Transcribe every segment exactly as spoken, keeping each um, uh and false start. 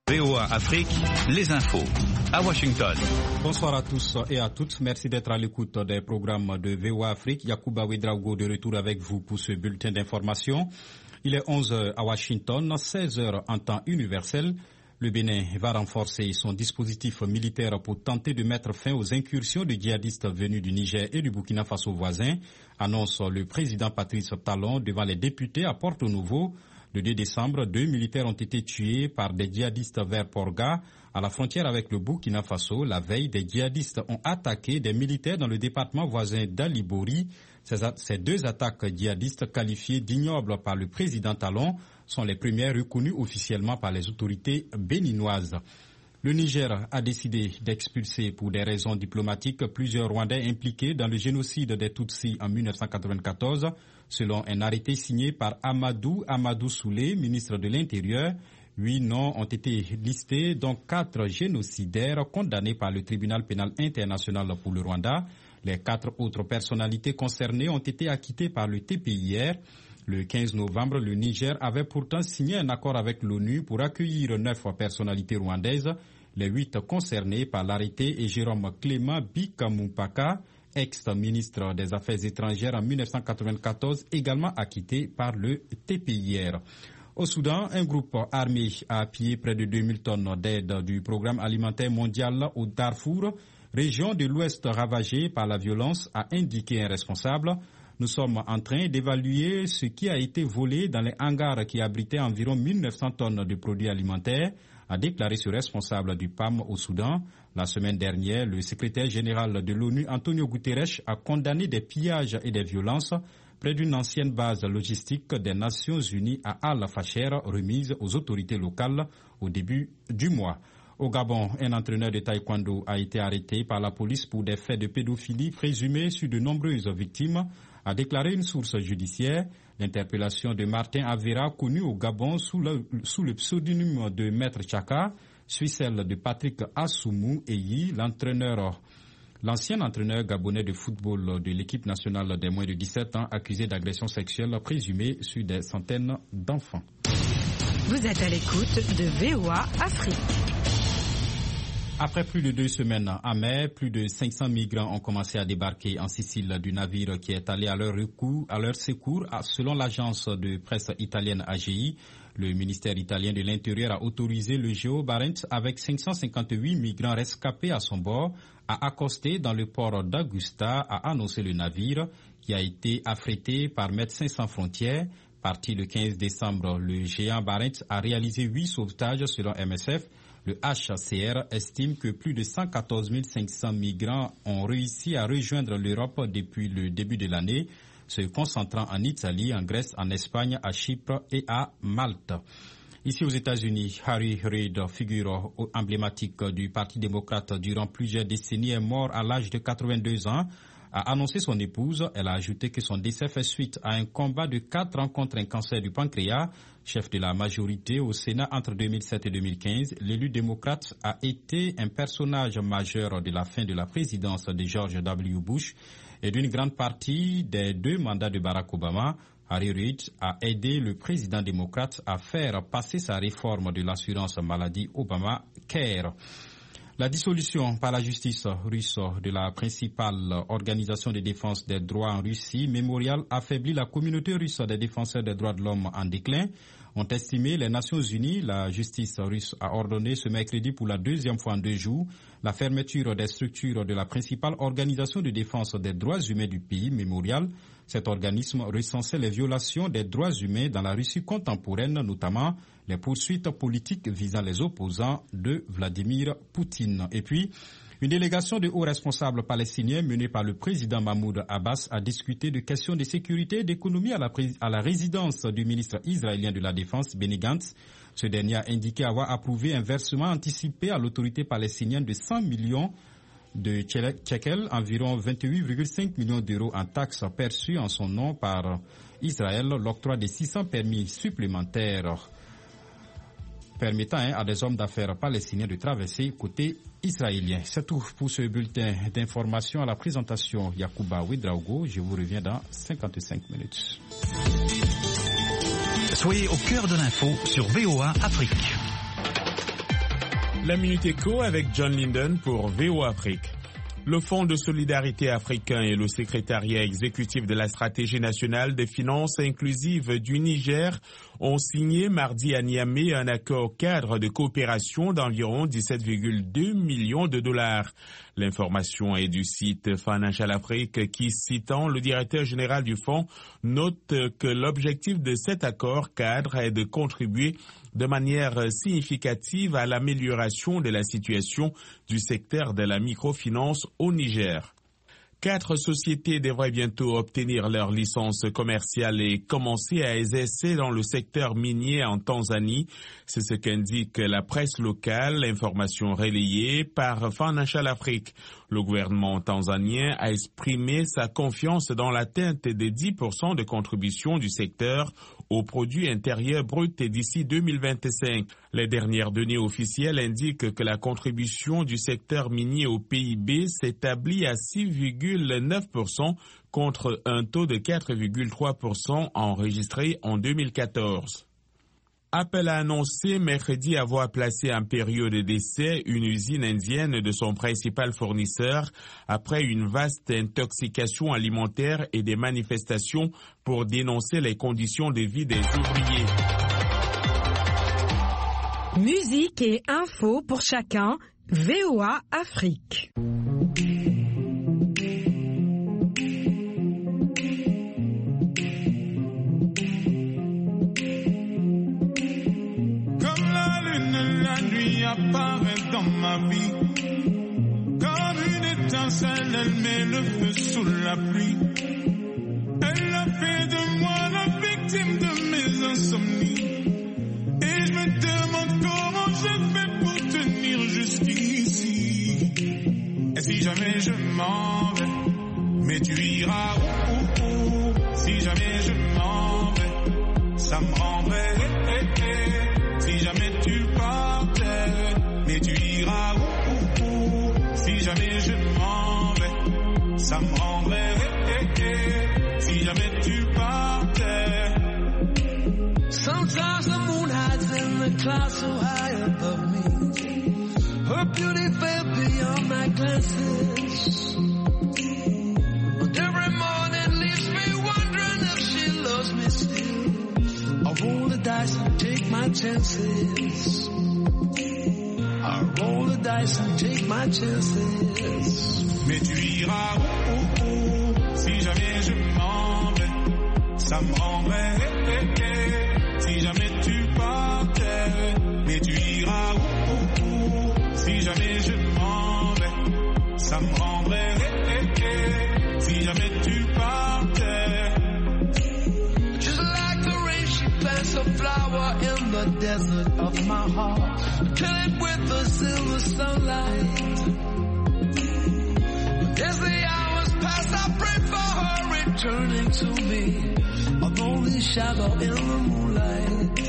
V O A Afrique, les infos à Washington. Bonsoir à tous et à toutes. Merci d'être à l'écoute des programmes de V O A Afrique. Yacouba Ouedraogo de retour avec vous pour ce bulletin d'information. Il est onze heures à Washington, seize heures en temps universel. Le Bénin va renforcer son dispositif militaire pour tenter de mettre fin aux incursions de djihadistes venus du Niger et du Burkina Faso voisin, annonce le président Patrice Talon devant les députés à Porto-Novo. Le deux décembre, deux militaires ont été tués par des djihadistes vers Porga, à la frontière avec le Burkina Faso. La veille, des djihadistes ont attaqué des militaires dans le département voisin d'Alibori. Ces, ces deux attaques djihadistes qualifiées d'ignobles par le président Talon sont les premières reconnues officiellement par les autorités béninoises. Le Niger a décidé d'expulser pour des raisons diplomatiques plusieurs Rwandais impliqués dans le génocide des Tutsis en mille neuf cent quatre-vingt-quatorze, selon un arrêté signé par Amadou Amadou Soulé, ministre de l'Intérieur. Huit noms ont été listés, dont quatre génocidaires condamnés par le tribunal pénal international pour le Rwanda. Les quatre autres personnalités concernées ont été acquittées par le T P I R. Le quinze novembre, le Niger avait pourtant signé un accord avec l'ONU pour accueillir neuf personnalités rwandaises. Les huit concernés par l'arrêté et Jérôme Clément Bikamoupaka, ex-ministre des Affaires étrangères en mille neuf cent quatre-vingt-quatorze, également acquitté par le T P I R. Au Soudan, un groupe armé a pillé près de deux mille tonnes d'aide du programme alimentaire mondial au Darfour, région de l'Ouest ravagée par la violence, a indiqué un responsable. Nous sommes en train d'évaluer ce qui a été volé dans les hangars qui abritaient environ mille neuf cents tonnes de produits alimentaires, a déclaré ce responsable du P A M au Soudan. La semaine dernière, le secrétaire général de l'ONU, Antonio Guterres, a condamné des pillages et des violences près d'une ancienne base logistique des Nations Unies à Al-Fasher, remise aux autorités locales au début du mois. Au Gabon, un entraîneur de taekwondo a été arrêté par la police pour des faits de pédophilie présumés sur de nombreuses victimes, a déclaré une source judiciaire. L'interpellation de Martin Avera, connu au Gabon sous le, sous le pseudonyme de Maître Chaka, suit celle de Patrick Assoumou Eyi, l'entraîneur, l'ancien entraîneur gabonais de football de l'équipe nationale des moins de dix-sept ans, accusé d'agression sexuelle présumée sur des centaines d'enfants. Vous êtes à l'écoute de V O A Afrique. Après plus de deux semaines en mer, plus de cinq cents migrants ont commencé à débarquer en Sicile du navire qui est allé à leur, recours, à leur secours. Selon l'agence de presse italienne A G I, le ministère italien de l'Intérieur a autorisé le Geo Barents avec cinq cent cinquante-huit migrants rescapés à son bord à accoster dans le port d'Augusta, a annoncé le navire qui a été affrété par Médecins sans frontières. Parti le quinze décembre, le géant Barents a réalisé huit sauvetages selon M S F. Le H C R estime que plus de cent quatorze mille cinq cents migrants ont réussi à rejoindre l'Europe depuis le début de l'année, se concentrant en Italie, en Grèce, en Espagne, à Chypre et à Malte. Ici aux États-Unis, Harry Reid, figure emblématique du Parti démocrate durant plusieurs décennies, est mort à l'âge de quatre-vingt-deux ans. A annoncé son épouse. Elle a ajouté que son décès fait suite à un combat de quatre ans contre un cancer du pancréas. Chef de la majorité au Sénat entre deux mille sept et deux mille quinze, l'élu démocrate a été un personnage majeur de la fin de la présidence de George W. Bush et d'une grande partie des deux mandats de Barack Obama. Harry Reid a aidé le président démocrate à faire passer sa réforme de l'assurance maladie Obamacare. La dissolution par la justice russe de la principale organisation de défense des droits en Russie, Memorial, affaiblit la communauté russe des défenseurs des droits de l'homme en déclin. Ont estimé les Nations Unies. La justice russe a ordonné ce mercredi pour la deuxième fois en deux jours la fermeture des structures de la principale organisation de défense des droits humains du pays, Memorial. Cet organisme recensait les violations des droits humains dans la Russie contemporaine, notamment les poursuites politiques visant les opposants de Vladimir Poutine. Et puis, une délégation de hauts responsables palestiniens menée par le président Mahmoud Abbas a discuté de questions de sécurité et d'économie à la, à la résidence du ministre israélien de la Défense, Benny Gantz. Ce dernier a indiqué avoir approuvé un versement anticipé à l'autorité palestinienne de cent millions de shekels, environ vingt-huit virgule cinq millions d'euros en taxes perçues en son nom par Israël, l'octroi de six cents permis supplémentaires permettant hein, à des hommes d'affaires palestiniens de traverser côté israélien. C'est tout pour ce bulletin d'information. À la présentation, Yacouba Ouedraogo. Je vous reviens dans cinquante-cinq minutes. Soyez au cœur de l'info sur V O A Afrique. La Minute Éco avec John Linden pour V O A Afrique. Le Fonds de solidarité africain et le secrétariat exécutif de la stratégie nationale des finances inclusives du Niger ont signé mardi à Niamey un accord cadre de coopération d'environ dix-sept virgule deux millions de dollars. L'information est du site Financial Afrique qui, citant le directeur général du fonds, note que l'objectif de cet accord cadre est de contribuer de manière significative à l'amélioration de la situation du secteur de la microfinance au Niger. Quatre sociétés devraient bientôt obtenir leur licence commerciale et commencer à exercer dans le secteur minier en Tanzanie. C'est ce qu'indique la presse locale, information relayée par Financial Afrique. Le gouvernement tanzanien a exprimé sa confiance dans l'atteinte des dix pour cent de contribution du secteur au produit intérieur brut d'ici deux mille vingt-cinq. Les dernières données officielles indiquent que la contribution du secteur minier au P I B s'établit à six virgule neuf pour cent contre un taux de quatre virgule trois pour cent enregistré en deux mille quatorze. Apple a annoncé mercredi avoir placé en période d'essai une usine indienne de son principal fournisseur après une vaste intoxication alimentaire et des manifestations pour dénoncer les conditions de vie des ouvriers. Musique et infos pour chacun, V O A Afrique. Apparaît dans ma vie comme une étincelle, elle met le feu sous la pluie. Elle a fait de moi la victime de mes insomnies. Et je me demande comment je fais pour tenir jusqu'ici. Et si jamais je m'en vais, mais tu iras où, où, où. Si jamais je m'en vais, ça me rendrait eh, eh, eh. Si jamais tu partais, mais tu iras où, où, où. Si jamais je m'en vais, ça me rendrait eh, eh, eh. Si jamais tu partais. Sometimes the moon hides in the clouds so high above me. Her beauty fell beyond my glances. But every morning leaves me wondering if she loves me still. I roll the dice and take my chances. I roll the dice and take my chances. Mais tu iras où, où, où. Si jamais je m'en vais, ça me rendrait eh, eh, eh. Si jamais tu partais, mais tu iras où, où, où. Si jamais je m'en vais, ça me rendrait eh, eh, eh. Si jamais tu partais. Just like the rain, she plants a flower in the desert of my heart, kill it with the silver sunlight. But as the hours pass, I pray for her returning to me, a lonely shadow in the moonlight,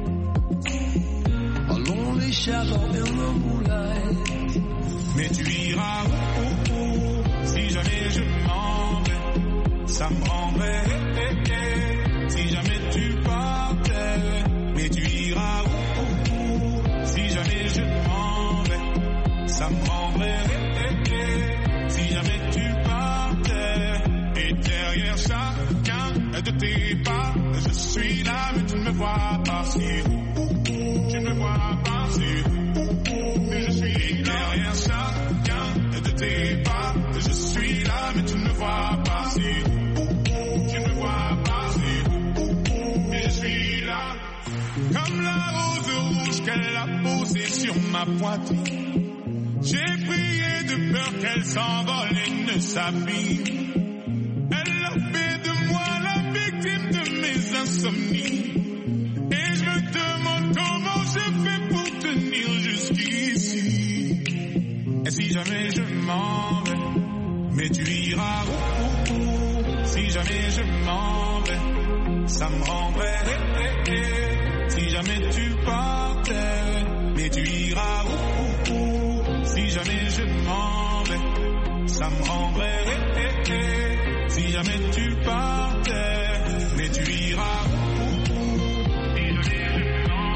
a lonely shadow in the moonlight. Mais tu iras où, où, où. Si jamais je m'en vais, ça me rendrait eh, eh, eh. Si jamais tu partais, mais tu iras où, où, où. Si jamais je m'en vais, ça me rendrait eh, eh, eh. Si jamais tu partais. Et derrière chacun de tes pas, je suis là mais tu ne me vois pas. Si ou, ou, tu ne me vois pas. Si ou, ou, mais je suis derrière chacun de tes pas, je suis là mais tu ne me vois pas. Si ou, ou, tu ne me vois pas. Si ou, ou, mais je suis là. Comme la rose rouge qu'elle a posée sur ma poitrine, j'ai prié de peur qu'elle s'envole et ne s'abîme. Elle a fait de moi la victime de mes insomnies. Et je me demande comment je fais pour tenir jusqu'ici. Et si jamais je m'en vais, mais tu iras où, où, où. Si jamais je m'en vais, ça me rendrait eh, eh, eh. Si jamais tu partais, mais tu iras où, où, où. Si jamais je m'en vais, ça me rendrait eh, eh, eh. Si jamais tu partais, mais tu iras